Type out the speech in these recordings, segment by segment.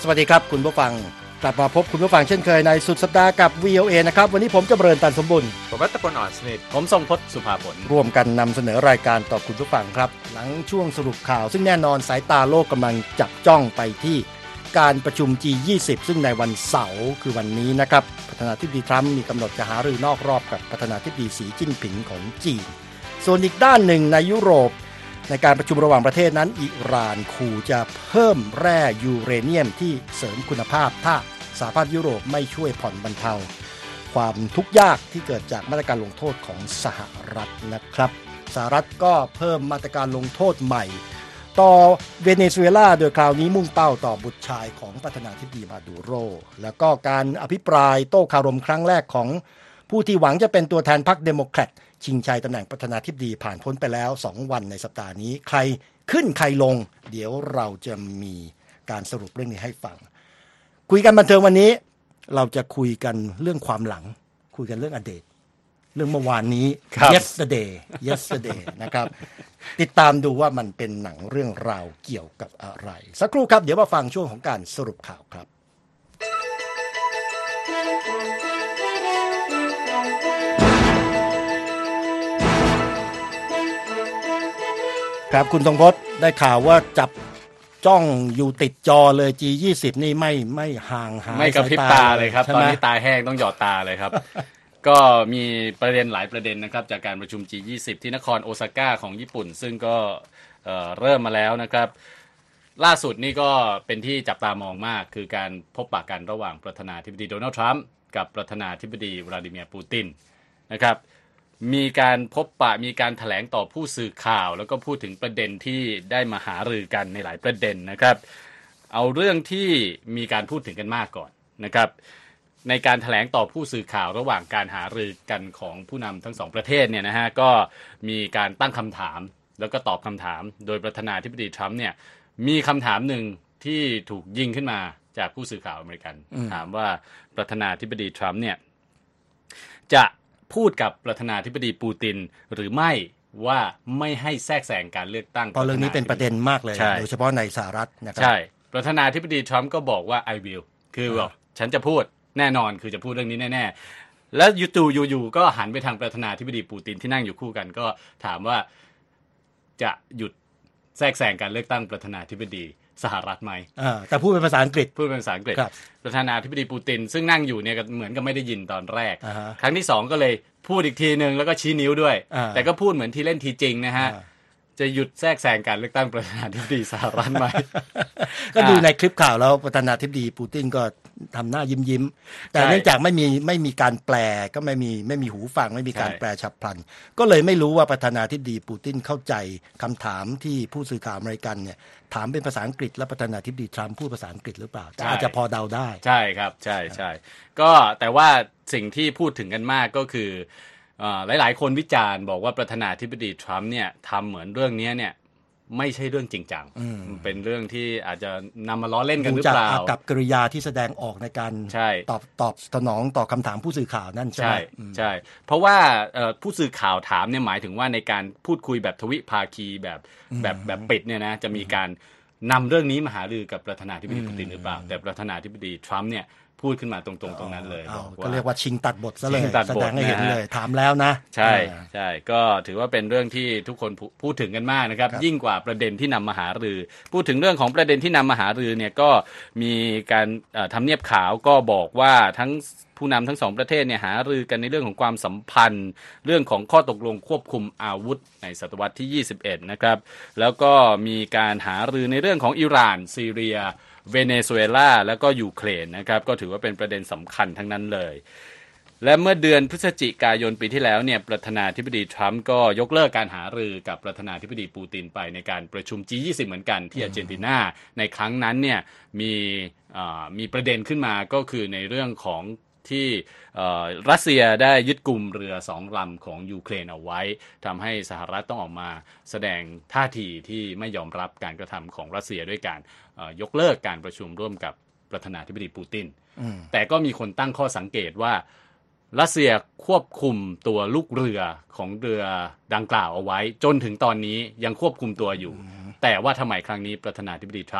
สวัสดีครับคุณผู้ฟังกลับมาพบคุณผู้ฟังเช่นเคยในสุดสัปดาห์กับ VOA นะครับวันนี้ผมจะเบริญตันสมบุญผมรัตพลอ่อนสนิทผมทรงพจน์สุภาผลร่วมกันนำเสนอรายการต่อคุณผู้ฟังครับหลังช่วงสรุปข่าวซึ่งแน่นอนสายตาโลกกำลังจับจ้องไปที่การประชุม G20 ซึ่งในวันเสาร์คือวันนี้นะครับประธานาธิบดีทรัมป์มีกำหนดจะหารือนอกรอบกับประธานาธิบดีสีจิ้นผิงของจีนส่วนอีกด้านหนึ่งในยุโรปในการประชุมระหว่างประเทศนั้นอิหร่านขู่จะเพิ่มแร่ยูเรเนียมที่เสริมคุณภาพถ้าสหภาพยุโรปไม่ช่วยผ่อนบรรเทาความทุกข์ยากที่เกิดจากมาตรการลงโทษของสหรัฐนะครับสหรัฐก็เพิ่มมาตรการลงโทษใหม่ต่อเวเนซุเอลาโดยคราวนี้มุ่งเป้าต่อบุตรชายของประธานาธิบดีมาดูโรแล้วก็การอภิปรายโต้คารมครั้งแรกของผู้ที่หวังจะเป็นตัวแทนพรรคเดโมแครตชิงชัยตำแหน่งประธานาธิบดีผ่านพ้นไปแล้ว2วันในสัปดาห์นี้ใครขึ้นใครลงเดี๋ยวเราจะมีการสรุปเรื่องนี้ให้ฟังคุยกันบันเทิงวันนี้เราจะคุยกันเรื่องความหลังคุยกันเรื่องอดีตเรื่องเมื่อวานนี้ yesterday นะครับติดตามดูว่ามันเป็นหนังเรื่องราวเกี่ยวกับอะไรสักครู่ครับเดี๋ยวมาฟังช่วงของการสรุปข่าวครับครับคุณทรงพจน์ได้ข่าวว่าจับจ้องอยู่ติดจอเลย G20 นี่ไม่ห่างหายไม่กระพริบตาเลยครับตอนนี้ตาแห้งต้องหยอดตาเลยครับ ก็มีประเด็นหลายประเด็นนะครับจากการประชุม G20 ที่นครโอซาก้าของญี่ปุ่นซึ่งก็เริ่มมาแล้วนะครับล่าสุดนี่ก็เป็นที่จับตามองมากคือการพบปะกันระหว่างประธานาธิบดีโดนัลด์ทรัมป์กับประธานาธิบดีวลาดิเมียร์ปูตินนะครับมีการพบปะมีการแถลงต่อผู้สื่อข่าวแล้วก็พูดถึงประเด็นที่ได้มาหารือกันในหลายประเด็นนะครับเอาเรื่องที่มีการพูดถึงกันมากก่อนนะครับในการแถลงต่อผู้สื่อข่าวระหว่างการหารือกันของผู้นำทั้งสองประเทศเนี่ยนะฮะก็มีการตั้งคำถามแล้วก็ตอบคำถามโดยประธานาธิบดีทรัมป์เนี่ยมีคำถามหนึ่งที่ถูกยิงขึ้นมาจากผู้สื่อข่าวอเมริกันถามว่าประธานาธิบดีทรัมป์เนี่ยจะพูดกับประธานาธิบดีปูตินหรือไม่ว่าไม่ให้แทรกแซงการเลือกตั้งเพราะเรื่องนี้เป็นประเด็นมากเลยโดยเฉพาะในสหรัฐนะครับใช่ประธานาธิบดีทรัมป์ก็บอกว่า I will คือบอกฉันจะพูดแน่นอนคือจะพูดเรื่องนี้แน่ๆแล้วอยู่ก็หันไปทางประธานาธิบดีปูตินที่นั่งอยู่คู่กันก็ถามว่าจะหยุดแทรกแซงการเลือกตั้งประธานาธิบดีสหรัฐไหมแต่พูดเป็นภาษาอังกฤษพูดเป็นภาษาอังกฤษประธานาธิบดีปูตินซึ่งนั่งอยู่เนี่ยเหมือนกับไม่ได้ยินตอนแรกครั้งที่2ก็เลยพูดอีกทีนึงแล้วก็ชี้นิ้วด้วยแต่ก็พูดเหมือนที่เล่นทีจริงนะฮะจะหยุดแทรกแซงการเลือกตั้งประธานาธิบดีสหรัฐไหมก็ดูในคลิปข่าวแล้วประธานาธิบดีปูตินก็ทำหน้ายิ้มแต่เนื่องจากไม่มีการแปลก็ไม่มีหูฟังไม่มีการแปลฉับพลันก็เลยไม่รู้ว่าประธานาธิบดีปูตินเข้าใจคำถามที่ผู้สื่อข่าวอเมริกันเนี่ยถามเป็นภาษาอังกฤษและประธานาธิบดีทรัมป์พูดภาษาอังกฤษหรือเปล่าอาจจะพอเดาได้ใช่ครับใช่ก็แต่ว่าสิ่งที่พูดถึงกันมากก็คือหลายๆคนวิจารณ์บอกว่าประธานาธิบดีทรัมป์เนี่ยทำเหมือนเรื่องนี้เนี่ยไม่ใช่เรื่องจริงจังเป็นเรื่องที่อาจจะนำมาล้อเล่นกันหรือเปล่าจากกับกริยาที่แสดงออกในการตอบสนองต่อคำถามผู้สื่อข่าวนั่นใช่ไหมใช่เพราะว่าผู้สื่อข่าวถามเนี่ยหมายถึงว่าในการพูดคุยแบบทวิภาคีแบบปิดเนี่ยนะจะมีการนำเรื่องนี้มาหารือกับประธานาธิบดีปูตินหรือเปล่าแต่ประธานาธิบดีทรัมป์เนี่ยพูดขึ้นมาตรงๆตรงนั้นเลยก็เรียกว่าชิงตัดบทซะเลยแสดงให้เห็นเลยถามแล้วนะใช่ก็ถือว่าเป็นเรื่องที่ทุกคนพูดถึงกันมากนะครับยิ่งกว่าประเด็นที่นำมาหารือพูดถึงเรื่องของประเด็นที่นำมาหารือเนี่ยก็มีการทำเนียบขาวก็บอกว่าทั้งผู้นำทั้งสองประเทศเนี่ยหารือกันในเรื่องของความสัมพันธ์เรื่องของข้อตกลงควบคุมอาวุธในศตวรรษที่21นะครับแล้วก็มีการหารือในเรื่องของอิหร่านซีเรียเวเนซุเอลาแล้วก็ยูเครนนะครับก็ถือว่าเป็นประเด็นสำคัญทั้งนั้นเลยและเมื่อเดือนพฤศจิกายนปีที่แล้วเนี่ยประธานาธิบดีทรัมป์ก็ยกเลิกการหารือกับประธานาธิบดีปูตินไปในการประชุม G20 เหมือนกันที่อาร์เจนตินาในครั้งนั้นเนี่ยมีประเด็นขึ้นมาก็คือในเรื่องของที่รัสเซียได้ยึดกลุ่มเรือ2ลำของยูเครนเอาไว้ทำให้สหรัฐต้องออกมาแสดงท่าทีที่ไม่ยอมรับการกระทำของรัสเซียด้วยการยกเลิกการประชุมร่วมกับประธานาธิบดีปูตินแต่ก็มีคนตั้งข้อสังเกตว่ารัสเซียควบคุมตัวลูกเรือของเรือดังกล่าวเอาไว้จนถึงตอนนี้ยังควบคุมตัวอยู่แต่ว่าทำไมครั้งนี้ประธานาธิบดีทรัมป์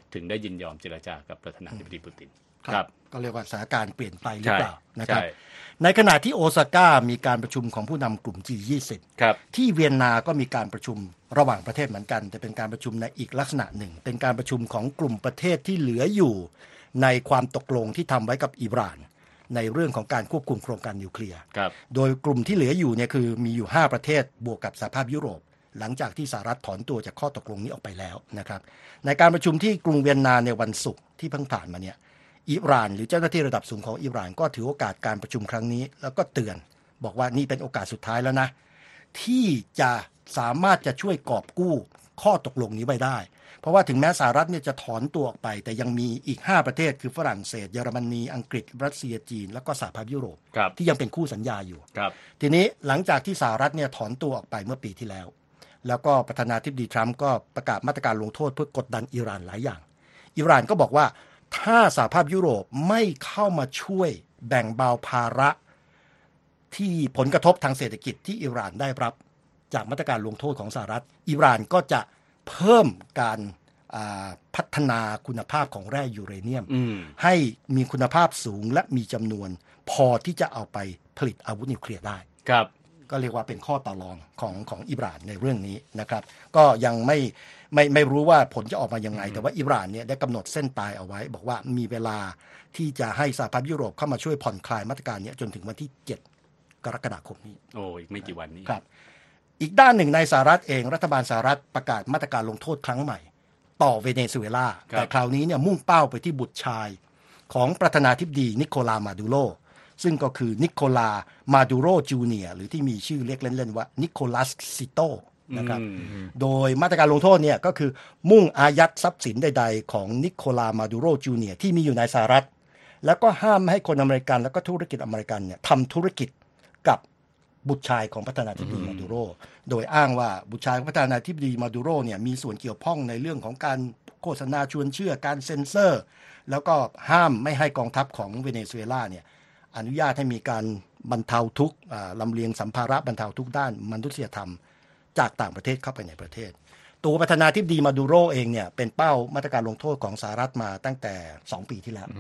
ถึงได้ยินยอมเจรจากับประธานาธิบดีปูตินครับก็เรียกว่าสถานการณ์เปลี่ยนไปหรือเปล่านะครับในขณะที่โอซาก้ามีการประชุมของผู้นำกลุ่ม G20 ที่เวียนนาก็มีการประชุมระหว่างประเทศเหมือนกันแต่เป็นการประชุมในอีกลักษณะหนึ่งเป็นการประชุมของกลุ่มประเทศที่เหลืออยู่ในความตกลงที่ทำไว้กับอิหร่านในเรื่องของการควบคุมโครงการนิวเคลียร์โดยกลุ่มที่เหลืออยู่เนี่ยคือมีอยู่5ประเทศบวกกับสหภาพยุโรปหลังจากที่สหรัฐถอนตัวจากข้อตกลงนี้ออกไปแล้วนะครับในการประชุมที่กรุงเวียนนาในวันศุกร์ที่เพิ่งผ่านมาเนี่ยอิหร่านหรือเจ้าหน้าที่ระดับสูงของอิหร่านก็ถือโอกาสการประชุมครั้งนี้แล้วก็เตือนบอกว่านี่เป็นโอกาสสุดท้ายแล้วนะที่จะสามารถจะช่วยกอบกู้ข้อตกลงนี้ไว้ได้เพราะว่าถึงแม้สหรัฐเนี่ยจะถอนตัวออกไปแต่ยังมีอีก5ประเทศคือฝรั่งเศสเยอรมนีอังกฤษรัสเซียจีนแล้วก็สหภาพยุโรปที่ยังเป็นคู่สัญญาอยู่ทีนี้หลังจากที่สหรัฐเนี่ยถอนตัวออกไปเมื่อปีที่แล้วก็ประธานาธิบดีทรัมป์ก็ประกาศมาตรการลงโทษเพื่อกดดันอิหร่านหลายอย่างอิหร่านก็บอกว่าถ้าสหภาพยุโรปไม่เข้ามาช่วยแบ่งเบาภาระที่ผลกระทบทางเศรษฐกิจที่อิหร่านได้รับจากมาตรการลงโทษของสหรัฐอิหร่านก็จะเพิ่มการพัฒนาคุณภาพของแร่ยูเรเนียมให้มีคุณภาพสูงและมีจำนวนพอที่จะเอาไปผลิตอาวุธนิวเคลียร์ได้ครับก็เรียกว่าเป็นข้อต่อรองของอิหร่านในเรื่องนี้นะครับก็ยังไม่รู้ว่าผลจะออกมายังไงแต่ว่าอิหร่านเนี่ยได้กำหนดเส้นตายเอาไว้บอกว่ามีเวลาที่จะให้สหภาพยุโรปเข้ามาช่วยผ่อนคลายมาตรการนี้จนถึงวันที่7 กรกฎาคมนี้อีกไม่กี่วันนี้ครับอีกด้านหนึ่งในสหรัฐเองรัฐบาลสหรัฐประกาศมาตรการลงโทษครั้งใหม่ต่อเวเนซุเอลาแต่คราวนี้เนี่ยมุ่งเป้าไปที่บุตรชายของประธานาธิบดีนิโคลามาดูโรซึ่งก็คือนิโคลามาดูโรจูเนียร์หรือที่มีชื่อเรียกเล่นๆว่านิโคลัสซิโตนะครับโดยมาตรการลงโทษเนี่ยก็คือมุ่งอายัดทรัพย์สินใดๆของนิโคลามาดูโรจูเนียร์ที่มีอยู่ในสหรัฐแล้วก็ห้ามให้คนอเมริกันแล้วก็ธุรกิจอเมริกันเนี่ยทำธุรกิจกับบุตรชายของประธานาธิบดีมาดูโรโดยอ้างว่าบุตรชายของประธานาธิบดีมาดูโรเนี่ยมีส่วนเกี่ยวข้องในเรื่องของการโฆษณาชวนเชื่อการเซ็นเซอร์แล้วก็ห้ามไม่ให้กองทัพของเวเนซุเอลาเนี่ยอนุญาตให้มีการบรรเทาทุกข์ลำเลียงสัมภาระบรรเทาทุกข์ด้านมนุษยธรรมจากต่างประเทศเข้าไปในประเทศตัวประธานาธิบดีมาดูโรเองเนี่ยเป็นเป้ามาตรการลงโทษของสหรัฐมาตั้งแต่2 ปีที่แล้ว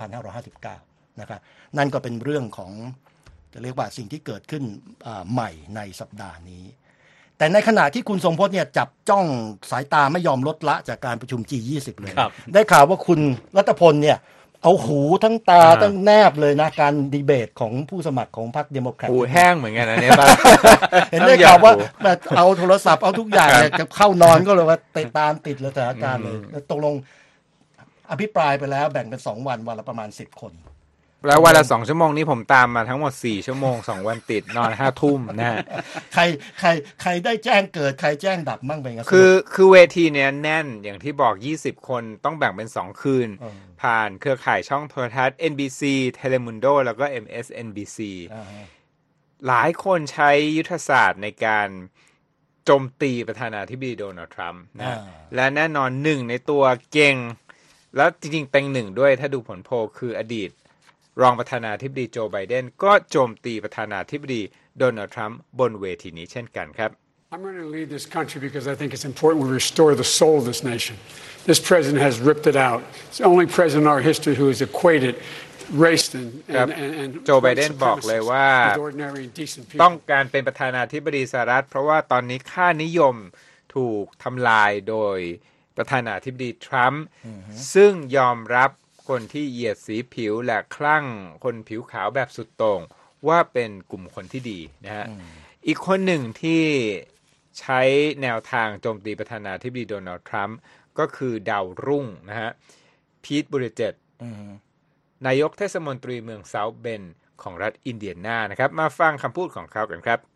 2559 นะครับนั่นก็เป็นเรื่องของจะเรียกว่าสิ่งที่เกิดขึ้นใหม่ในสัปดาห์นี้แต่ในขณะที่คุณทรงพจน์เนี่ยจับจ้องสายตาไม่ยอมลดละจากการประชุม G20 เลยได้ข่าวว่าคุณรัตพลเนี่ยเอาหูทั้งตาทั้งแนบเลยนะการดีเบตของผู้สมัครของพรรคเดโมแครตหูแห้งเหมือนกันนะเนี่ยเห็นได้ข่าวว่าเอาโทรศัพท์เอาทุกอย่างเนี่ยเข้านอนก็เลยว่าตามติดเลยสถานการณ์เลยตกลงอภิปรายไปแล้วแบ่งเป็น2 วันวันละประมาณ10 คนแล้ววันละ2 ชั่วโมงนี้ผมตามมาทั้งหมด4 ชั่วโมง2 วันติดนอน5 ทุ่มนะฮะใครได้แจ้งเกิดใครแจ้งดับมั่งเป็นไงคือเวทีเนี้ยแน่นอย่างที่บอก20 คนต้องแบ่งเป็น2 คืนผ่านเครือข่ายช่องโทรทัศน์ NBC Telemundo แล้วก็ MSNBC หลายคนใช้ยุทธศาสตร์ในการโจมตีประธานาธิบดีโดนัลด์ทรัมป์นะและแน่นอนหนึ่งในตัวเก่งแล้วจริงๆเป็นหนึ่งด้วยถ้าดูผลโพลคืออดีตรองประธานาธิบดีโจไบเดนก็โจมตีประธานาธิบดีโดนัลด์ทรัมป์บนเวทีนี้เช่นกันครับ I'm going to lead this country because I think it's important we restore the soul of this nation. This president has ripped it out. It's the only president in our history who has equated race and โจไบเดนบอกเลยว่าต้องการเป็นประธานาธิบดีสหรัฐเพราะว่าตอนนี้ค่านิยมถูกทำลายโดยประธานาธิบดีทรัมป์ซึ่งยอมรับคนที่เหยียดสีผิวและคลั่งคนผิวขาวแบบสุดโต่งว่าเป็นกลุ่มคนที่ดีนะฮะอีกคนหนึ่งที่ใช้แนวทางโจมตีประธานาธิบดีโดนัลด์ทรัมป์ก็คือดาวรุ่งนะฮะพีทบูติเจจนายกเทศมนตรีเมืองเซาท์เบนของรัฐอินเดียนานะครับมาฟังคำพูดของเขากันครับ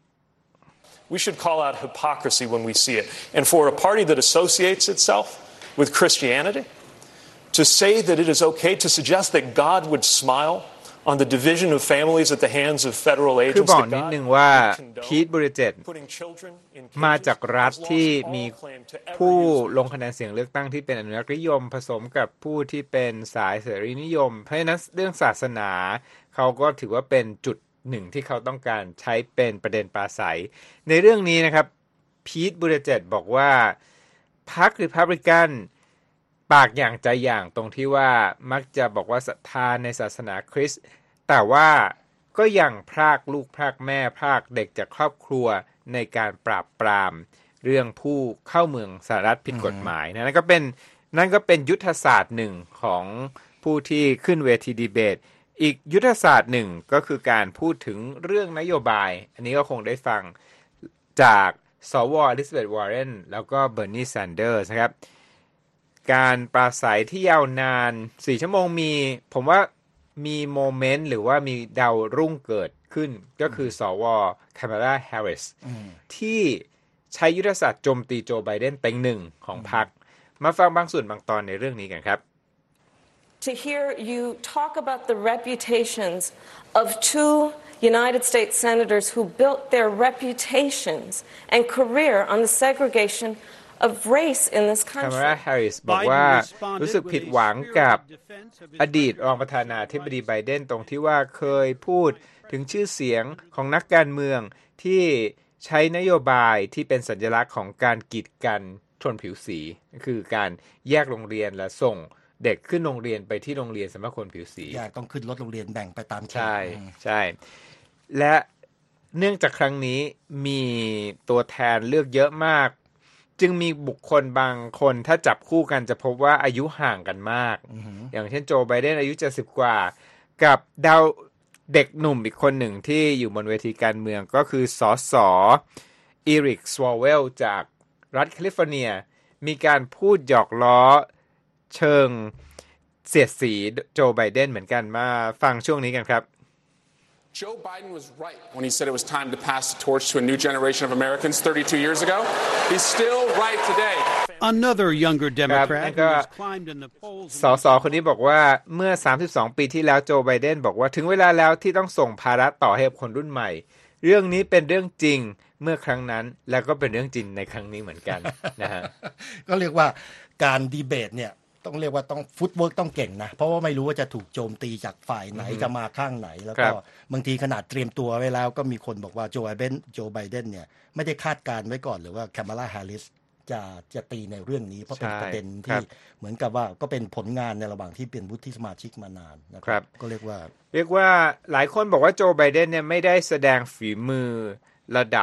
We should call out hypocrisy when we see it. And for a party that associates itself with Christianity to say that it is okay to suggest that God would smile on the division of families at the hands of federal agents คือบอกนิดนึงว่าพีทบูติเจจมาจากรัฐที่มีผู้ลงคะแนนเสียงเลือกตั้งที่เป็นอนุรักษ์นิยมผสมกับผู้ที่เป็นสายเสรีนิยมเพราะฉะนั้นเรื่องศาสนาเขาก็ถือว่าเป็นจุดหนึ่งที่เขาต้องการใช้เป็นประเด็นปราศัยในเรื่องนี้นะครับพีทบูติเจจบอกว่าพรรครีพับลิกันปากอย่างใจอย่างตรงที่ว่ามักจะบอกว่าศรัทธาในศาสนาคริสต์แต่ว่าก็ยังพรากลูกพรากแม่พรากเด็กจากครอบครัวในการปราบปรามเรื่องผู้เข้าเมืองสหรัฐผิดกฎหมายนั่นก็เป็นยุทธศาสตร์หนึ่งของผู้ที่ขึ้นเวทีดีเบตอีกยุทธศาสตร์หนึ่งก็คือการพูดถึงเรื่องนโยบายอันนี้ก็คงได้ฟังจากสว.อลิซาเบธ วอร์เรนแล้วก็เบอร์นีแซนเดอร์สนะครับการปราศัยที่ยาวนาน4ชั่วโมงผมว่ามีโมเมนต์หรือว่ามีดาวรุ่งเกิดขึ้นก็คือสว.แคมเมลา แฮร์ริสที่ใช้ยุทธศาสตร์โจมตีโจไบเดนเต็งหนึ่งของพรรคมาฟังบางส่วนบางตอนในเรื่องนี้กันครับ To hear you talk about the reputations of two United States senators who built their reputations and career on the segregation of race in this country. Kamala Harris บอกว่ารู้สึกผิดหวังกับอดีตรองประธานาธิบดีไบเดนตรงที่ว่าเคยพูดถึงชื่อเสียงของนักการเมืองที่ใช้นโยบายที่เป็นสัญลักษณ์ของการกีดกันชนผิวสีคือการแยกโรงเรียนและส่งเด็กขึ้นโรงเรียนไปที่โรงเรียนสำหรับคนผิวสีต้องขึ้นรถโรงเรียนแบ่งไปตามเขตใช่และเนื่องจากครั้งนี้มีตัวแทนเลือกเยอะมากจึงมีบุคคลบางคนถ้าจับคู่กันจะพบว่าอายุห่างกันมากอย่างเช่นโจไบเดนอายุ70กว่ากับดาวเด็กหนุ่มอีกคนหนึ่งที่อยู่บนเวทีการเมืองก็คือสส.อีริก สวอเวลจากรัฐแคลิฟอร์เนียมีการพูดหยอกล้อเชิงเสียดสีโจไบเดนเหมือนกันมาฟังช่วงนี้กันครับ Joe Biden was right when he said it was time to pass the torch to a new generation of Americans 32 years ago. He's still right today. Another younger Democrat who has climbed in the polls. สสคนนี้บอกว่าเมื่อ32ปีที่แล้วโจไบเดนบอกว่าถึงเวลาแล้วที่ต้องส่งภาระต่อให้กับคนรุ่นใหม่เรื่องนี้เป็นเรื่องจริงเมื่อครั้งนั้นแล้วก็เป็นเรื่องจริงในครั้งนี้เหมือนกันนะฮะก็เรียกว่าการดีเบตเนี่ยต้องเรียกว่าต้องฟุตเวิร์กต้องเก่งนะเพราะว่าไม่รู้ว่าจะถูกโจมตีจากฝ่ายไหนจะมาข้างไหนแล้วก็บางทีขนาดเตรียมตัวไว้แล้วก็มีคนบอกว่าโจไบเดนเนี่ยไม่ได้คาดการไว้ก่อนหรือว่าแคมเมลา แฮร์ริสจะตีในเรื่องนี้เพราะเป็นประเด็นที่เหมือนกับว่าก็เป็นผลงานในระหว่างที่เป็นวุฒิสมาชิกมานานนะครับก็เรียกว่าหลายคนบอกว่าโจไบเดนเนี่ยไม่ได้แสดงฝีมือระดับ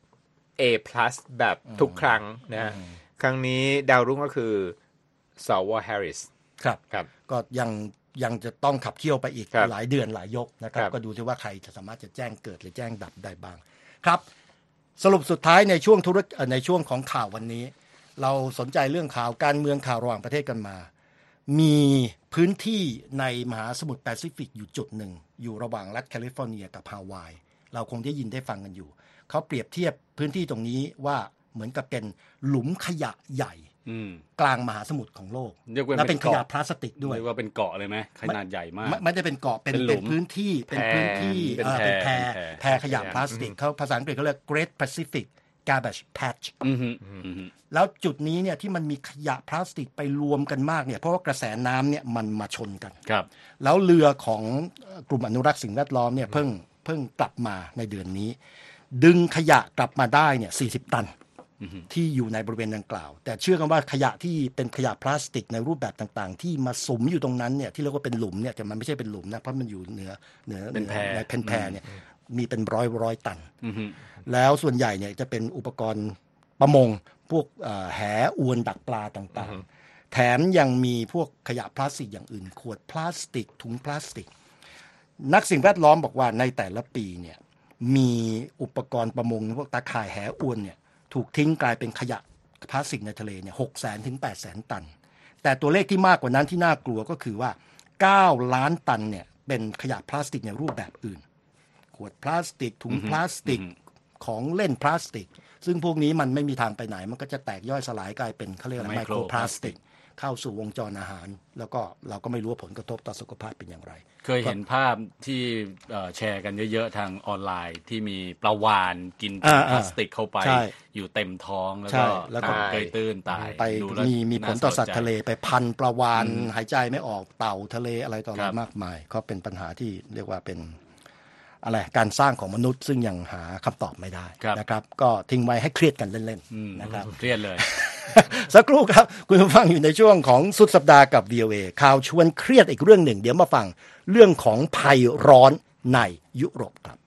A+ แบบทุกครั้งนะครั้งนี้ดาวรุ่งก็คือสว.แฮร์ริสครับก็ยังจะต้องขับเคี่ยวไปอีกหลายเดือนหลายยกนะครับก็ดูที่ว่าใครจะสามารถจะแจ้งเกิดหรือแจ้งดับได้บ้างครับสรุปสุดท้ายในช่วงของข่าววันนี้เราสนใจเรื่องข่าวการเมืองข่าวระหว่างประเทศกันมามีพื้นที่ในมหาสมุทรแปซิฟิกอยู่จุดหนึ่งอยู่ระหว่างรัฐแคลิฟอร์เนียกับฮาวายเราคงได้ยินได้ฟังกันอยู่เขาเปรียบเทียบพื้นที่ตรงนี้ว่าเหมือนกับเป็นหลุมขยะใหญ่กลางมหาสมุทรของโลกและเป็นขยะพลาสติกด้วยเรียกว่าเป็นเกาะเลยไหมขนาดใหญ่มากไม่ได้เป็นเกาะเป็นพื้นที่เป็นแพรขยะพลาสติกเขาภาษาอังกฤษเขาเรียก Great Pacific Garbage Patch แล้วจุดนี้เนี่ยที่มันมีขยะพลาสติกไปรวมกันมากเนี่ยเพราะว่ากระแสน้ำเนี่ยมันมาชนกันแล้วเรือของกลุ่มอนุรักษ์สิ่งแวดล้อมเนี่ยเพิ่งกลับมาในเดือนนี้ดึงขยะกลับมาได้เนี่ย40 ตันที่อยู่ในบริเวณดังกล่าวแต่เชื่อกันว่าขยะที่เป็นขยะพลาสติกในรูปแบบต่างๆที่มาสุมอยู่ตรงนั้นเนี่ยที่เรียกว่าเป็นหลุมเนี่ยแต่มันไม่ใช่เป็นหลุมนะเพราะมันอยู่เหนือเป็นแพรเนี่ยมีเป็นร้อยตันแล้วส่วนใหญ่เนี่ยจะเป็นอุปกรณ์ประมงพวกแหอวนดักปลาต่างๆแถมยังมีพวกขยะพลาสติกอย่างอื่นขวดพลาสติกถุงพลาสติกนักสิ่งแวดล้อมบอกว่าในแต่ละปีเนี่ยมีอุปกรณ์ประมงพวกตาข่ายแหอวนเนี่ยถูกทิ้งกลายเป็นขยะพลาสติกในทะเลเนี่ย 600,000 ถึง 800,000 ตันแต่ตัวเลขที่มากกว่านั้นที่น่ากลัวก็คือว่า9 ล้านตันเนี่ยเป็นขยะพลาสติกในรูปแบบอื่นขวดพลาสติกถุงพลาสติกของเล่นพลาสติกซึ่งพวกนี้มันไม่มีทางไปไหนมันก็จะแตกย่อยสลายกลายเป็นเขาเรียกอะไรไมโครพลาสติกเข้าสู่วงจรอาหารแล้วก็เราก็ไม่รู้ว่าผลกระทบต่อสุขภาพเป็นอย่างไรเคยเห็นภาพที่แชร์กันเยอะๆทางออนไลน์ที่มีปลาวาฬกินพลาสติกเข้าไปอยู่เต็มท้องแล้วก็เกยตื้นตายไปมีผลต่อสัตว์ทะเลไปพันปลาวาฬหายใจไม่ออกเต่าทะเลอะไรต่ออะไรมากมายก็เป็นปัญหาที่เรียกว่าเป็นอะไรการสร้างของมนุษย์ซึ่งยังหาคำตอบไม่ได้นะครับก็ทิ้งไว้ให้เครียดกันเล่นๆนะครับเครียดเลยสักครู่ครับคุณผู้ฟังอยู่ในช่วงของสุดสัปดาห์กับ VOA ข่าวชวนเครียดอีกเรื่องหนึ่งเดี๋ยวมาฟังเรื่องของภัยร้อนในยุโรปครับ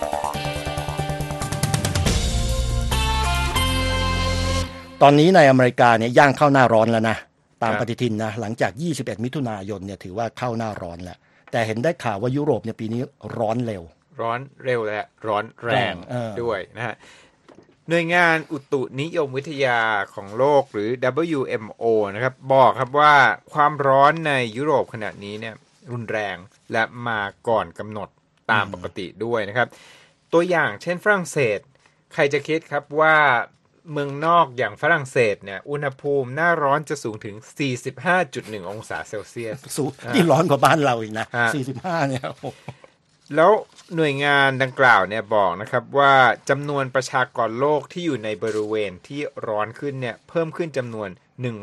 ตอนนี้ในอเมริกาเนี่ยย่างเข้าหน้าร้อนแล้วนะตามปฏิทินนะหลังจาก21มิถุนายนเนี่ยถือว่าเข้าหน้าร้อนแล้วแต่เห็นได้ข่าวว่ายุโรปเนี่ยปีนี้ร้อนเร็วและร้อนแรงด้วยนะฮะหน่วยงานอุตุนิยมวิทยาของโลกหรือ WMO นะครับบอกครับว่าความร้อนในยุโรปขณะนี้เนี่ยรุนแรงและมาก่อนกำหนดตามปกติด้วยนะครับตัวอย่างเช่นฝรั่งเศสใครจะคิดครับว่าเมืองนอกอย่างฝรั่งเศสเนี่ยอุณหภูมิหน้าร้อนจะสูงถึง 45.1 องศาเซลเซียสสูงที่ร้อนกว่าบ้านเราอีกนะ45เนี่ยแล้วหน่วยงานดังกล่าวเนี่ยบอกนะครับว่าจำนวนประชากรโลกที่อยู่ในบริเวณที่ร้อนขึ้นเนี่ยเพิ่มขึ้นจำนวน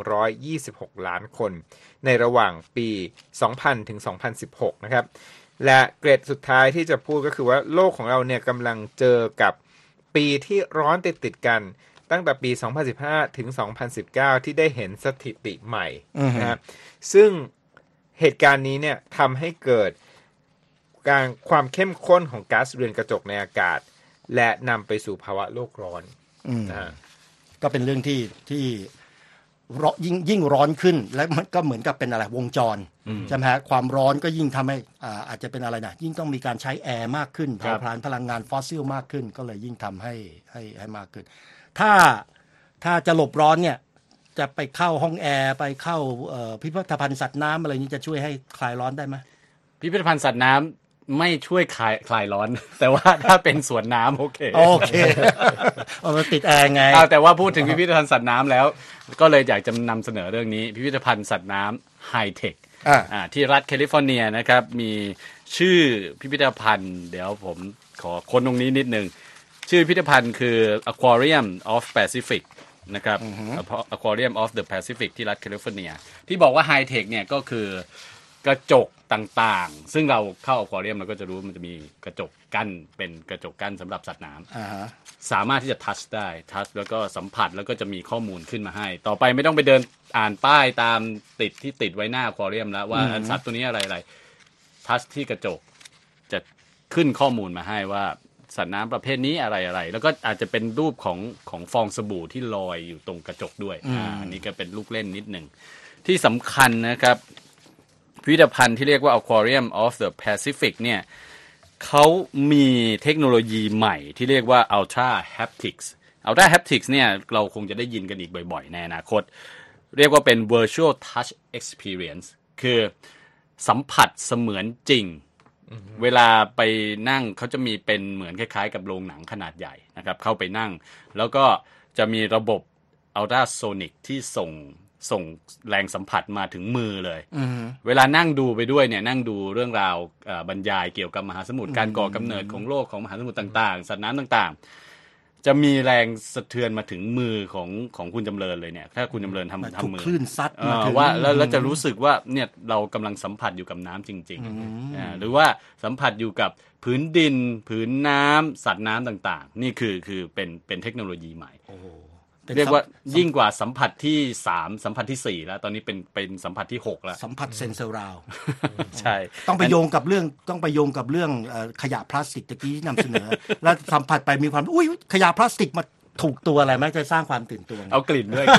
126ล้านคนในระหว่างปี 2000 ถึง 2016 นะครับและเกรดสุดท้ายที่จะพูดก็คือว่าโลกของเราเนี่ยกำลังเจอกับปีที่ร้อนติดกันตั้งแต่ปี 2015 ถึง 2019 ที่ได้เห็นสถิติใหม่นะครับซึ่งเหตุการณ์นี้เนี่ยทำให้เกิดความเข้มข้นของก๊าซเรือนกระจกในอากาศและนำไปสู่ภาวะโลกร้อนก็เป็นเรื่องที่ยิ่งร้อนขึ้นและมันก็เหมือนกับเป็นอะไรวงจรใช่ไหมฮะความร้อนก็ยิ่งทำให้อาจจะเป็นอะไรนะยิ่งต้องมีการใช้แอร์มากขึ้นเผาผลาญพลังงานฟอสซิลมากขึ้นก็เลยยิ่งทำให้มากขึ้นถ้าจะหลบร้อนเนี่ยจะไปเข้าห้องแอร์ไปเข้าพิพิธภัณฑ์สัตว์น้ำอะไรนี้จะช่วยให้คลายร้อนได้ไหมพิพิธภัณฑ์สัตว์น้ำไม่ช่วยคลายร้อนแต่ว่าถ้าเป็นสวนน้ำโอเคมันติดแอร์ไงแต่ว่าพูดถึงพิพิธภัณฑ์สัตว์น้ำแล้วก็เลยอยากจะนำเสนอเรื่องนี้พิพิธภัณฑ์สัตว์น้ำไฮเทคที่รัฐแคลิฟอร์เนียนะครับมีชื่อพิพิธภัณฑ์เดี๋ยวผมขอค้นตรงนี้นิดนึงชื่อพิพิธภัณฑ์คือ Aquarium of Pacific นะครับ Aquarium of the Pacific ที่รัฐแคลิฟอร์เนียที่บอกว่าไฮเทคเนี่ยก็คือกระจกต่างๆซึ่งเราเข้าอควาเรียมเราก็จะรู้มันจะมีกระจกกั้นเป็นกระจกกั้นสำหรับสัตว์น้ำสามารถที่จะทัชได้ทัชแล้วก็สัมผัสแล้วก็จะมีข้อมูลขึ้นมาให้ต่อไปไม่ต้องไปเดินอ่านป้ายตามติดไว้หน้าอควาเรียมแล้วว่าสัตว์ตัวนี้อะไรทัชที่กระจกจะขึ้นข้อมูลมาให้ว่าสัตว์น้ำประเภทนี้อะไรแล้วก็อาจจะเป็นรูปของฟองสบู่ที่ลอยอยู่ตรงกระจกด้วยอันนี้ก็เป็นลูกเล่นนิดหนึ่งที่สำคัญนะครับพิพิธภัณฑ์ที่เรียกว่า Aquarium of the Pacific เนี่ยเขามีเทคโนโลยีใหม่ที่เรียกว่า Ultra Haptics Ultra Haptics เนี่ยเราคงจะได้ยินกันอีกบ่อยๆในอนาคตเรียกว่าเป็น Virtual Touch Experience คือสัมผัสเสมือนจริงเวลาไปนั่งเขาจะมีเป็นเหมือนคล้ายๆกับโรงหนังขนาดใหญ่นะครับเข้าไปนั่งแล้วก็จะมีระบบ Ultrasonic ที่ส่งแรงสัมผัสมาถึงมือเลยเวลานั่งดูไปด้วยเนี่ยนั่งดูเรื่องราวบรรยายเกี่ยวกับมหาสมุทรการก่อกำเนิดของโลกของมหาสมุทรต่างๆสัตว์น้ำต่างๆจะมีแรงสะเทือนมาถึงมือของคุณจำเริญเลยเนี่ยถ้าคุณจำเริญทำมือคลื่นซัดมาถึงว่าแล้วจะรู้สึกว่าเนี่ยเรากำลังสัมผัสอยู่กับน้ำจริงๆหรือว่าสัมผัสอยู่กับผืนดินผืนน้ำสัตว์น้ำต่างๆนี่คือเป็นเทคโนโลยีใหม่เรียกว่ายิ่งกว่าสัมผัสที่3สัมผัสที่4แล้วตอนนี้เป็นสัมผัสที่6แล้วสัมผัสเซนเซอร์ราวใช่ต้องไปโยงกับเรื่องขยะพลาสติกตะกี้ที่นำเสนอแล้วสัมผัสไปมีความอุ้ยขยะพลาสติกมาถูกตัวอะไรมั้ยจะสร้างความตื่นตัวเอากลิ่นด้วย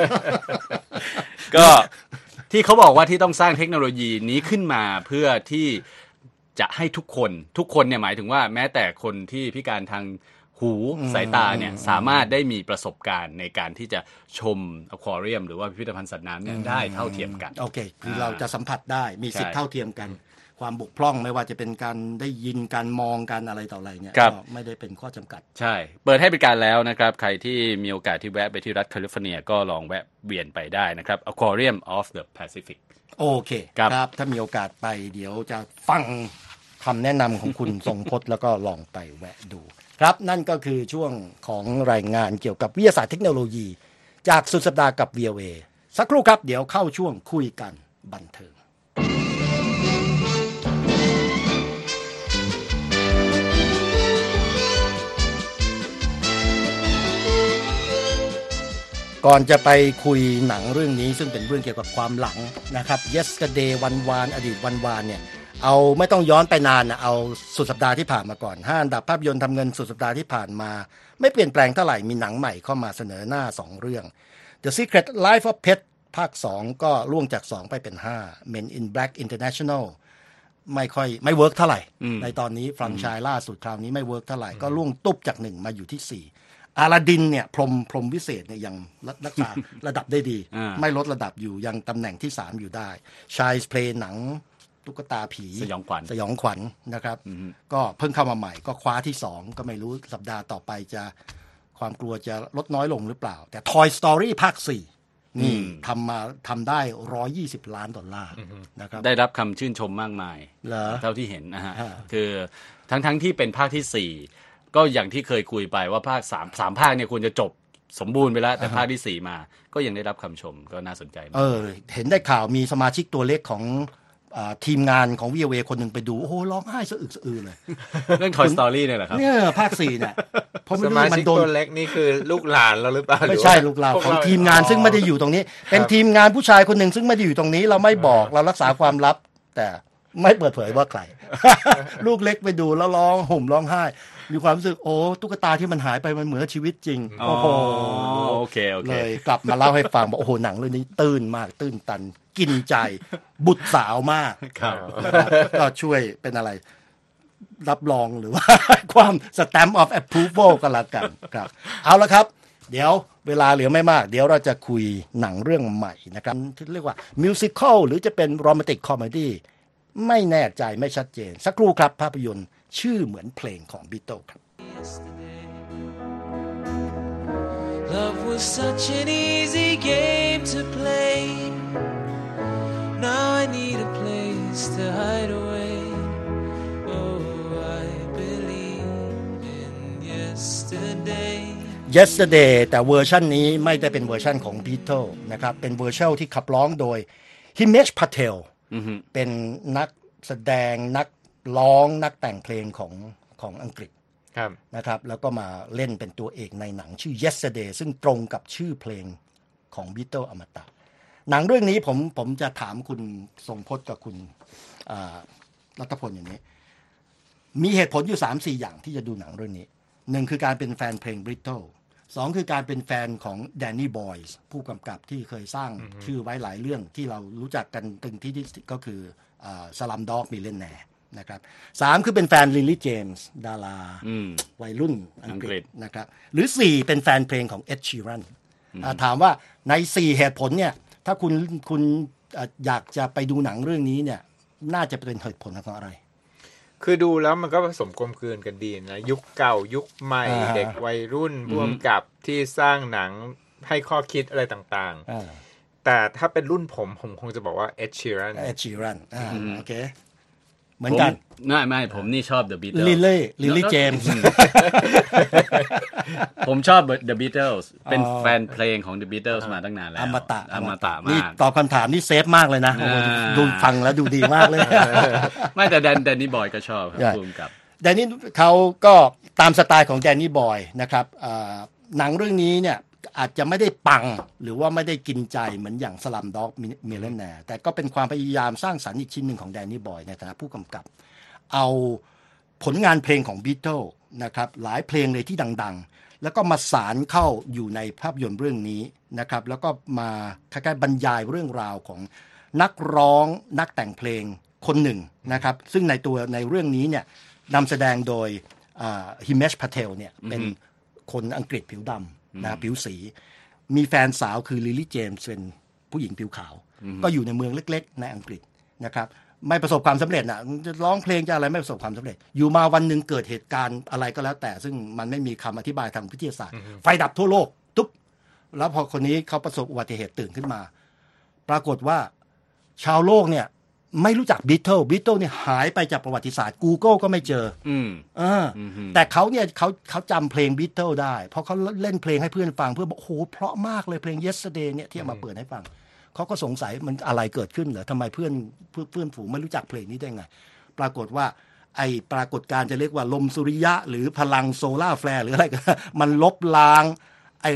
ก็ที่เขาบอกว่าที่ต้องสร้างเทคโนโลยีนี้ขึ้นมาเพื่อที่จะให้ทุกคนเนี่ยหมายถึงว่าแม้แต่คนที่พิการทางหูสายตาเนี่ยสามารถได้มีประสบการณ์ในการที่จะชมอควาเรียมหรือว่าพิพิธภัณฑ์สัตว์น้ำเนี่ยได้เท่าเทียมกันโอเคคือเราจะสัมผัสได้มีสิทธิ์เท่าเทียมกันความบกพร่องไม่ว่าจะเป็นการได้ยินการมองการอะไรต่ออะไรเนี่ยก็ไม่ได้เป็นข้อจำกัดใช่เปิดให้บริการแล้วนะครับใครที่มีโอกาสที่แวะไปที่รัฐแคลิฟอร์เนียก็ลองแวะเวียนไปได้นะครับ Aquarium of the Pacific โอเคครับถ้ามีโอกาสไปเดี๋ยวจะฟังคำแนะนำของคุณทรงพจน์แล้วก็ลองไปแวะดูครับนั่นก็คือช่วงของรายงานเกี่ยวกับวิทยาศาสตร์เทคโนโลยีจากสุดสัปดาห์กับ VOA สักครู่ครับเดี๋ยวเข้าช่วงคุยกันบันเทิงก่อนจะไปคุยหนังเรื่องนี้ซึ่งเป็นเรื่องเกี่ยวกับความหลังนะครับ Yesterday วันวานอดีตวันวานเนี่ยเอาไม่ต้องย้อนไปนานนะเอาสุดสัปดาห์ที่ผ่านมาก่อน5อันดับภาพยนตร์ทำเงินสุดสัปดาห์ที่ผ่านมาไม่เปลี่ยนแปลงเท่าไหร่มีหนังใหม่เข้ามาเสนอหน้า2เรื่อง The Secret Life of Pets ภาค2ก็ล่วงจาก2ไปเป็น5 Men in Black International ไม่เวิร์กเท่าไหร่ในตอนนี้ฟรังไชส์ล่าสุดคราวนี้ไม่เวิร์กเท่าไหร่ก็ล่วงตุ๊บจาก1มาอยู่ที่4อาลาดินเนี่ยพรหมวิเศษเนี่ยยังรักษาระดับได้ดีไม่ลดระดับอยู่ยังตำแหน่งที่3อยู่ได้ชายเพลย์หนังตุ๊กตาผีสยองขวัญนะครับก็เพิ่งเข้ามาใหม่ก็คว้าที่2ก็ไม่รู้สัปดาห์ต่อไปจะความกลัวจะลดน้อยลงหรือเปล่าแต่ Toy Story ภาค4นี่ทำได้$120 ล้านนะครับได้รับคำชื่นชมมากมายเท่าที่เห็นนะฮะคือทั้งที่เป็นภาคที่4ก็อย่างที่เคยคุยไปว่าภาค3ภาคเนี่ยควรจะจบสมบูรณ์ไปแล้วแต่ภาคที่4มาก็ยังได้รับคำชมก็น่าสนใจเห็นได้ข่าวมีสมาชิกตัวเล็กของทีมงานของ VOA คนหนึ่งไปดูโอ้โหร้องไห้สะอึกสะอื้นเลยเรื่อง Toy Story เนี่ยแหละครับเนี่ยภาค4เนี่ยสมาชิกตัวเล็กนี่คือลูกหลานเราหรือเปล่าไม่ใช่ลูกหลานของทีมงานซึ่งไม่ได้อยู่ตรงนี้เป็นทีมงานผู้ชายคนหนึ่งซึ่งไม่ได้อยู่ตรงนี้เราไม่บอกเรารักษาความลับแต่ไม่เปิดเผยว่าใครลูกเล็กไปดูแล้วร้องห่มร้องไห้มีความรู้สึกโอ้ตุ๊กตาที่มันหายไปมันเหมือนชีวิตจริงโอ้โหโอเคเลยกลับมาเล่าให้ฟังบอกโอ้โหหนังเรื่องนี้ตื้นมากตื้นตันกินใจบุตรสาวมากก็ช่วยเป็นอะไรรับรองหรือว่าความ stamp of approval ก็แล้วกันครับเอาละครับเดี๋ยวเวลาเหลือไม่มากเดี๋ยวเราจะคุยหนังเรื่องใหม่นะครับที่เรียกว่ามิวสิคัลหรือจะเป็นโรแมนติกคอมเมดี้ไม่แน่ใจไม่ชัดเจนสักครู่ครับภาพยนตร์ชื่อเหมือนเพลงของ Beatles ครับ Love was such an easy game to play Now I need a place to hide away Oh I believe in yesterday แต่เวอร์ชันนี้ไม่ได้เป็นเวอร์ชันของ Beatles นะครับเป็นเวอร์ชันที่ขับร้องโดย Himesh Patel เป็นนักแสดงนักร้องนักแต่งเพลงของอังกฤษนะครับแล้วก็มาเล่นเป็นตัวเอกในหนังชื่อ Yesterday ซึ่งตรงกับชื่อเพลงของ Beatles อมตะหนังเรื่องนี้ผมจะถามคุณทรงพจน์กับคุณรัตพลอย่างนี้มีเหตุผลอยู่ 3-4 อย่างที่จะดูหนังเรื่องนี้1คือการเป็นแฟนเพลง Beatles 2คือการเป็นแฟนของ Danny Boyle ผู้กำกับที่เคยสร้างชื่อไว้หลายเรื่องที่เรารู้จักกันตึงที่ก็คือSlumdog Millionaire นะครับ3คือเป็นแฟนลิลลี่เจมส์ดาราวัยรุ่นอังกฤษนะครับหรือ4เป็นแฟนเพลงของ Ed Sheeran ถามว่าใน4เหตุผลเนี่ยถ้าคุณอยากจะไปดูหนังเรื่องนี้เนี่ยน่าจะเป็นเหตุผลของอะไรคือดูแล้วมันก็ผสมกลมกลืนกันดีนะยุคเก่ายุคใหม่เด็กวัยรุ่นร่วมกับที่สร้างหนังให้ข้อคิดอะไรต่างๆแต่ถ้าเป็นรุ่นผมคงจะบอกว่า Ed Sheeran โอเคเหมือนกันไม่ผมนี่ชอบ The Beatles ลิลลี่เจมส์ผมชอบ The Beatles เป็นแฟนเพลงของ The Beatles มาตั้งนานแล้วอมตะมากนี่ตอบคำถามนี่เซฟมากเลยนะดูฟังแล้วดูดีมากเลยไม่แต่แดนนี่บอยก็ชอบครับรวมกับแดนนี่เขาก็ตามสไตล์ของแดนนี่บอยนะครับหนังเรื่องนี้เนี่ยอาจจะไม่ได้ปังหรือว่าไม่ได้กินใจเหมือนอย่าง Slumdog Millionaire แต่ก็เป็นความพยายามสร้างสรรค์อีกชิ้นหนึ่งของแดนนี่บอยในฐานะผู้กำกับเอาผลงานเพลงของ Beatles นะครับหลายเพลงเลยที่ดังๆแล้วก็มาสานเข้าอยู่ในภาพยนตร์เรื่องนี้นะครับแล้วก็มาคล้ายๆบรรยายเรื่องราวของนักร้องนักแต่งเพลงคนหนึ่งนะครับซึ่งในเรื่องนี้เนี่ยนำแสดงโดยHimesh Patel เนี่ยเป็นคนอังกฤษผิวดำนะผิวสีมีแฟนสาวคือลิลลี่เจมส์เป็นผู้หญิงผิวขาวก็อยู่ในเมืองเล็กๆในอังกฤษนะครับไม่ประสบความสำเร็จนะจะร้องเพลงจะอะไรไม่ประสบความสำเร็จอยู่มาวันหนึ่งเกิดเหตุการณ์อะไรก็แล้วแต่ซึ่งมันไม่มีคำอธิบายทางวิทยาศาสตร์ไฟดับทั่วโลกตุ๊บแล้วพอคนนี้เขาประสบอุบัติเหตุตื่นขึ้นมาปรากฏว่าชาวโลกเนี่ยไม่รู้จักบีทเทิลเนี่ยหายไปจากประวัติศาสตร์ Google ก็ไม่เจอแต่เขาเนี่ยเขาจำเพลงบีทเทิลได้เพราะเขาเล่นเพลงให้เพื่อนฟังเพื่อนบอกโอ้โหเพราะมากเลยเพลง Yesterday เนี่ยที่เอามาเปิดให้ฟังเขาก็สงสัยมันอะไรเกิดขึ้นเหรอทำไมเพื่อนฝูงไม่รู้จักเพลงนี้ได้ไงปรากฏว่าไอ้ปรากฏการณ์จะเรียกว่าลมสุริยะหรือพลังโซล่าร์แฟร์หรืออะไรก็มันลบล้างไอ้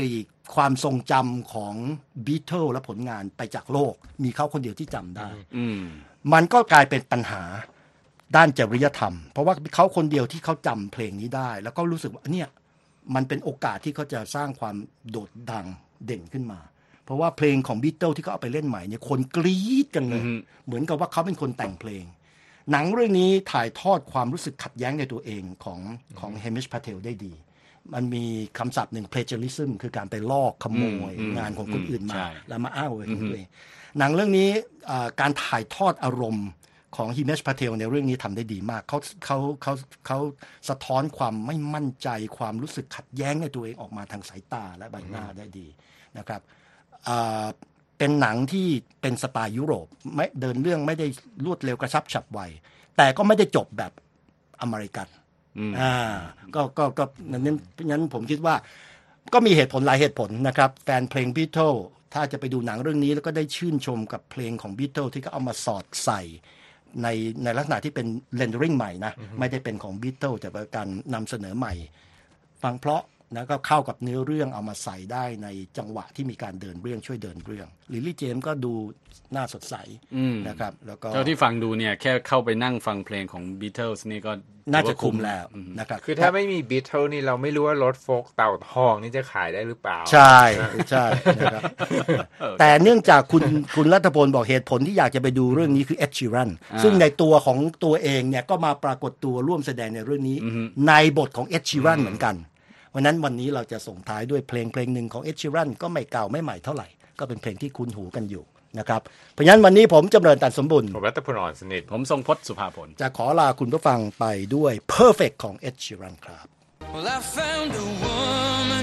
ความทรงจำของ Beatles และผลงานไปจากโลกมีเขาคนเดียวที่จำได้มันก็กลายเป็นปัญหาด้านจริยธรรมเพราะว่าเขาคนเดียวที่เขาจำเพลงนี้ได้แล้วก็รู้สึกว่าเนี่ยมันเป็นโอกาสที่เขาจะสร้างความโดดดังเด่นขึ้นมาเพราะว่าเพลงของ Beatles ที่เขาเอาไปเล่นใหม่เนี่ยคนกรี๊ดกันเลยเหมือนกับว่าเขาเป็นคนแต่งเพลงหนังเรื่องนี้ถ่ายทอดความรู้สึกขัดแย้งในตัวเองของเฮมิช พาเทลได้ดีมันมีคำศัพท์หนึ่ง plagiarism คือการไปลอกขโมยงานของคนอื่นมาแล้วมาอ้างไว้ของตัวเองหนังเรื่องนี้การถ่ายทอดอารมณ์ของฮิเมช พาเทลในเรื่องนี้ทำได้ดีมากเขาสะท้อนความไม่มั่นใจความรู้สึกขัดแย้งในตัวเองออกมาทางสายตาและใบหน้าได้ดีนะครับเป็นหนังที่เป็นสไตล์ยุโรปไม่เดินเรื่องไม่ได้รวดเร็วกระชับฉับไวแต่ก็ไม่ได้จบแบบอเมริกันก็นั้นผมคิดว่าก็มีเหตุผลหลายเหตุผลนะครับแฟนเพลง Beatles ถ้าจะไปดูหนังเรื่องนี้แล้วก็ได้ชื่นชมกับเพลงของ Beatles ที่เขาเอามาสอดใส่ในลักษณะที่เป็น rendering ใหม่นะไม่ได้เป็นของ Beatles แต่เป็นการนำเสนอใหม่ฟังเพราะนะก็เข้ากับเนื้อเรื่องเอามาใส่ได้ในจังหวะที่มีการเดินเรื่องช่วยเดินเรื่องลิลลี่เจมส์ก็ดูน่าสดใสนะครับแล้วก็เท่าที่ฟังดูเนี่ยแค่เข้าไปนั่งฟังเพลงของ Beatles นี่ก็น่าจะคุ้มแล้วนะครับคือถ้าไม่มี Beatles นี่เราไม่รู้ว่ารถโฟล์คเต่าทองนี่จะขายได้หรือเปล่าใช่นะครับแต่เนื่องจากคุณรัฐพลบอกเหตุผลที่อยากจะไปดูเรื่องนี้คือ Ed Sheeran ซึ่งในตัวของตัวเองเนี่ยก็มาปรากฏตัวร่วมแสดงในเรื่องนี้ในบทของ Ed Sheeran เหมือนกันวันนั้นวันนี้เราจะส่งท้ายด้วยเพลงหนึ่งของ Ed Sheeran ก็ไม่เก่าไม่ใหม่เท่าไหร่ก็เป็นเพลงที่คุ้นหูกันอยู่นะครับเพราะฉะนั้นวันนี้ผมจำเริญตันสมบุญผมรัตพลอ่อนสนิทผมทรงพจน์สุภาผลจะขอลาคุณผู้ฟังไปด้วย Perfect ของ Ed Sheeran ครับ Well, I found a woman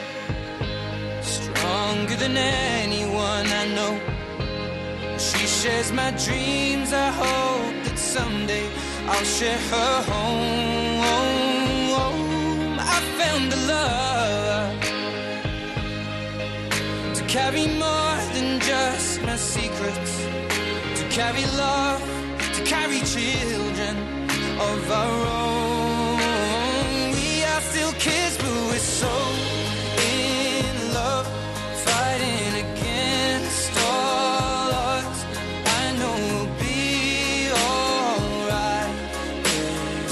stronger than anyone I know. She shares my dreams. I hope that someday I'll share her home.I found a love to carry more than just my secrets, to carry love, to carry children of our own. We are still kids, but we're so in love, fighting against all odds. I know we'll be alright this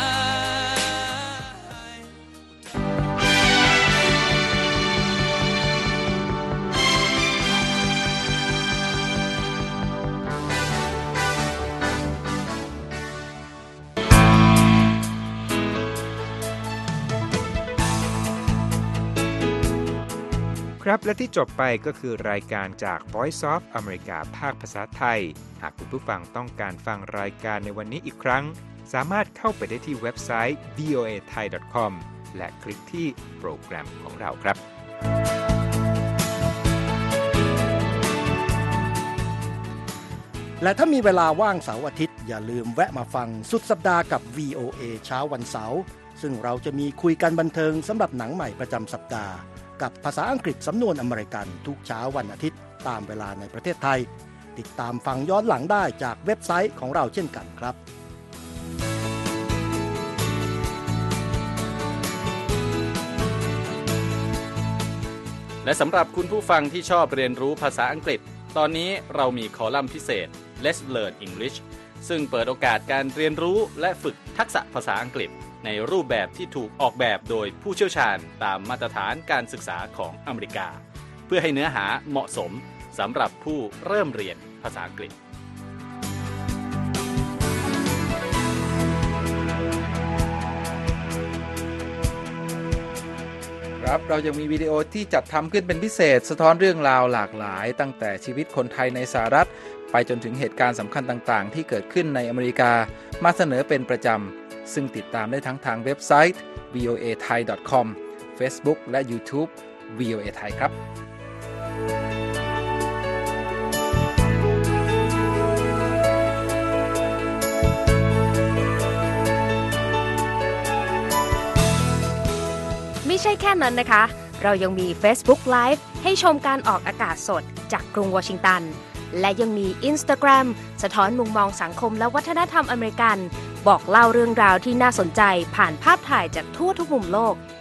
time.ครับและที่จบไปก็คือรายการจาก Voice of America ภาคภาษาไทยหากคุณผู้ฟังต้องการฟังรายการในวันนี้อีกครั้งสามารถเข้าไปได้ที่เว็บไซต์ voathai.com และคลิกที่โปรแกรมของเราครับและถ้ามีเวลาว่างเสาร์อาทิตย์อย่าลืมแวะมาฟังสุดสัปดาห์กับ VOA เช้าวันเสาร์ซึ่งเราจะมีคุยกันบันเทิงสำหรับหนังใหม่ประจำสัปดาห์กับภาษาอังกฤษสำนวนอเมริกันทุกเช้าวันอาทิตย์ตามเวลาในประเทศไทยติดตามฟังย้อนหลังได้จากเว็บไซต์ของเราเช่นกันครับและสำหรับคุณผู้ฟังที่ชอบเรียนรู้ภาษาอังกฤษตอนนี้เรามีคอลัมน์พิเศษ Let's Learn English ซึ่งเปิดโอกาสการเรียนรู้และฝึกทักษะภาษาอังกฤษในรูปแบบที่ถูกออกแบบโดยผู้เชี่ยวชาญตามมาตรฐานการศึกษาของอเมริกาเพื่อให้เนื้อหาเหมาะสมสำหรับผู้เริ่มเรียนภาษาอังกฤษครับเรายังมีวิดีโอที่จัดทำขึ้นเป็นพิเศษสะท้อนเรื่องราวหลากหลายตั้งแต่ชีวิตคนไทยในสหรัฐไปจนถึงเหตุการณ์สำคัญต่างๆที่เกิดขึ้นในอเมริกามาเสนอเป็นประจำซึ่งติดตามได้ทั้งทางเว็บไซต์ voathai.com Facebook และ YouTube VOA Thai ครับไม่ใช่แค่นั้นนะคะเรายังมี Facebook Live ให้ชมการออกอากาศสดจากกรุงวอชิงตันและยังมี Instagram สะท้อนมุมมองสังคมและวัฒนธรรมอเมริกันบอกเล่าเรื่องราวที่น่าสนใจผ่านภาพถ่ายจากทั่วทุกมุมโลก